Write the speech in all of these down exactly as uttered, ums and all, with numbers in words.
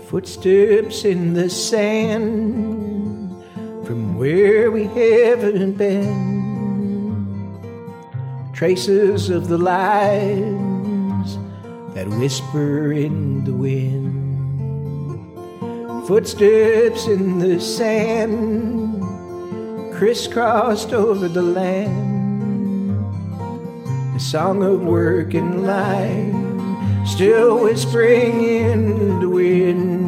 Footsteps in the sand from where we haven't been. Traces of the lives that whisper in the wind. Footsteps in the sand crisscrossed over the land. A song of work and life still whispering in the wind.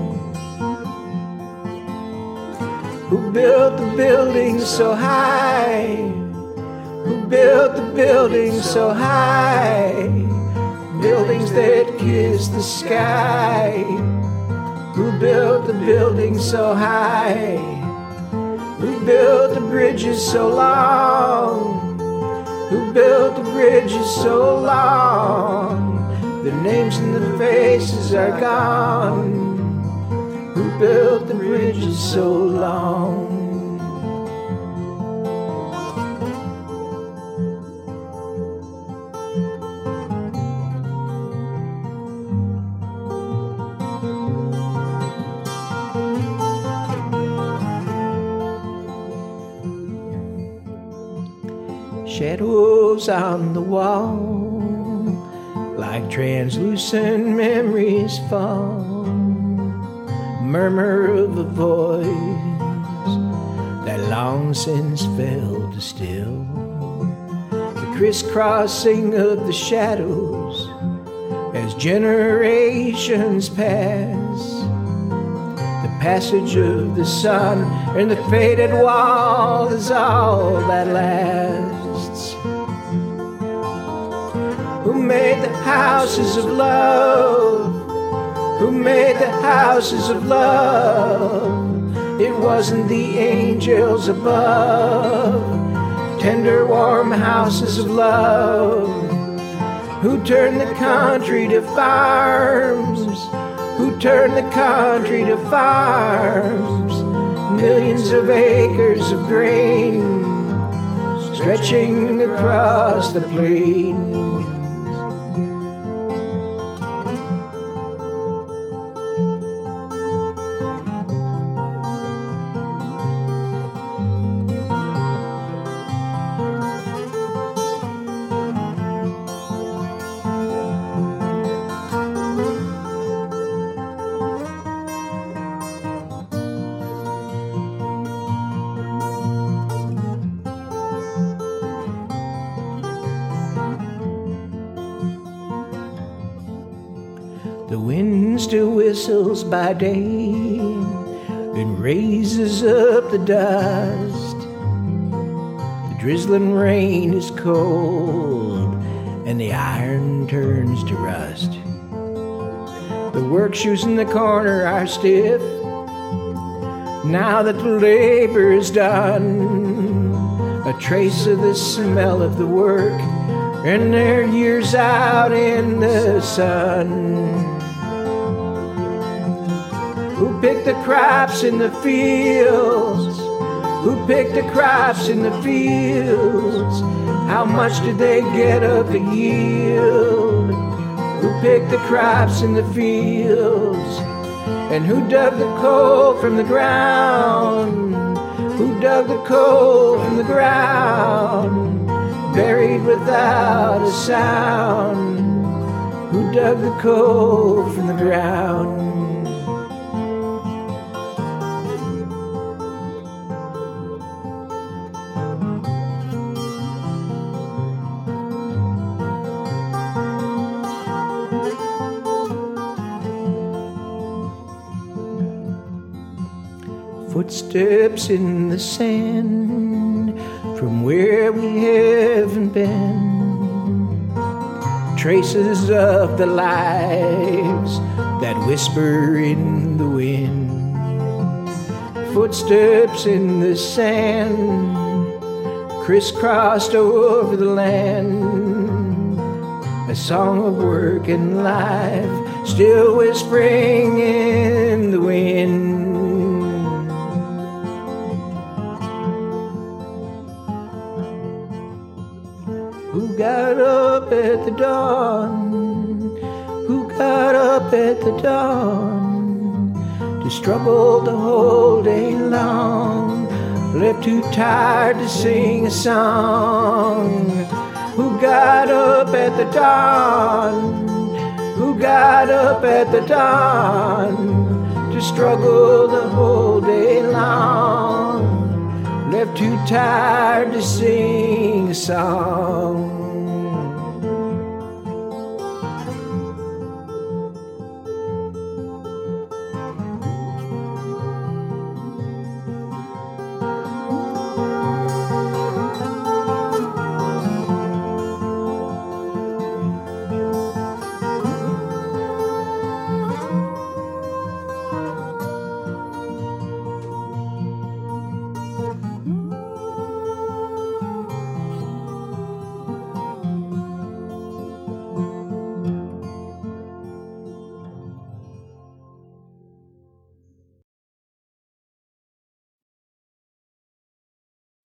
Who built the building so high? Who built the building so high? Buildings that kiss the sky. Who built the building so high? Who built the bridges so long? Who built the bridges so long? Their names and their faces are gone. Who built the bridges so long? Shadows on the wall, like translucent memories fall. Murmur of a voice that long since fell to still. The crisscrossing of the shadows as generations pass. The passage of the sun and the faded wall is all that lasts. Who made the houses of love? Who made the houses of love? It wasn't the angels above. Tender, warm houses of love. Who turned the country to farms? Who turned the country to farms? Millions of acres of grain stretching across the plain. The wind still whistles by day and raises up the dust. The drizzling rain is cold and the iron turns to rust. The work shoes in the corner are stiff now that the labor is done. A trace of the smell of the work and their years out in the sun. Who picked the crops in the fields? Who picked the crops in the fields? How much did they get of the yield? Who picked the crops in the fields? And who dug the coal from the ground? Who dug the coal from the ground? Buried without a sound. Who dug the coal from the ground? Footsteps in the sand from where we haven't been. Traces of the lives that whisper in the wind. Footsteps in the sand crisscrossed over the land. A song of work and life still whispering in the wind. Who got up at the dawn? Who got up at the dawn? to struggle the whole day long, left too tired to sing a song. Who got up at the dawn? Who got up at the dawn to struggle the whole day long, left too tired to sing a song?